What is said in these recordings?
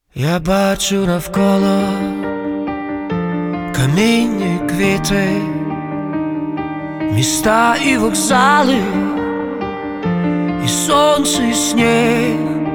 Я бачу навколо каміння і квіти, міста і вокзали, і сонце, і сніг.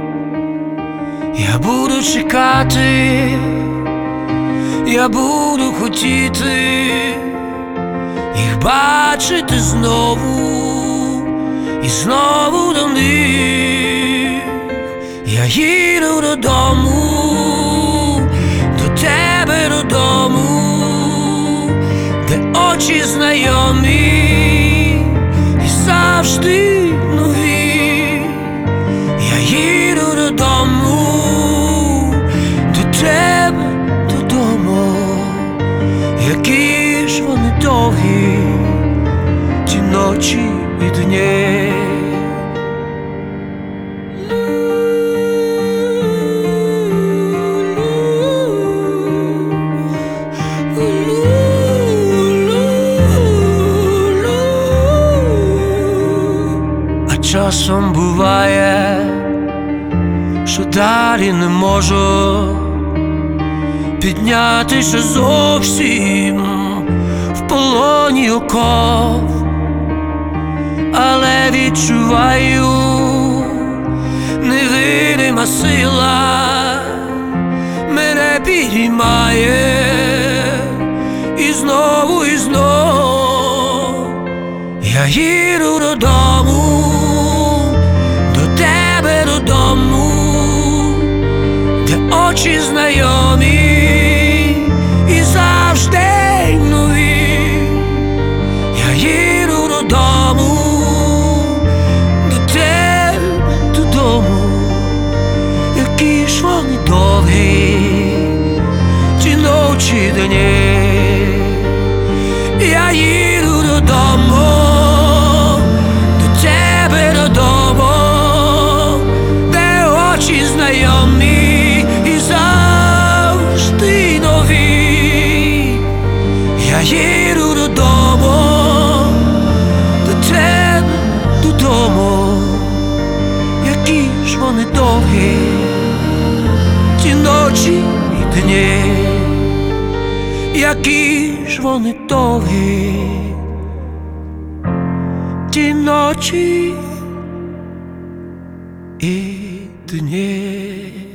Я буду чекати, я буду хотіти їх бачити знову і знову до них. Я їду додому, до тебе додому, де очі знайомі і завжди нові. Я їду додому, до тебе додому. Які ж вони довгі, ті ночі і дні. Часом буває, що далі не можу піднятися зовсім, в полоні оков, але відчуваю, невидима сила мене підіймає і знову, і знов. Я їду додому, очі знайомі і завжди нові. Я їду додому, до тебе додому. Які ж вони довгі, ті ночі дні. Я їду додому, до тебе додому, де очі знайомі. Я їду додому, до тебе додому. Які ж вони довгі, ті ночі і дні. Які ж вони довгі, ті ночі і дні.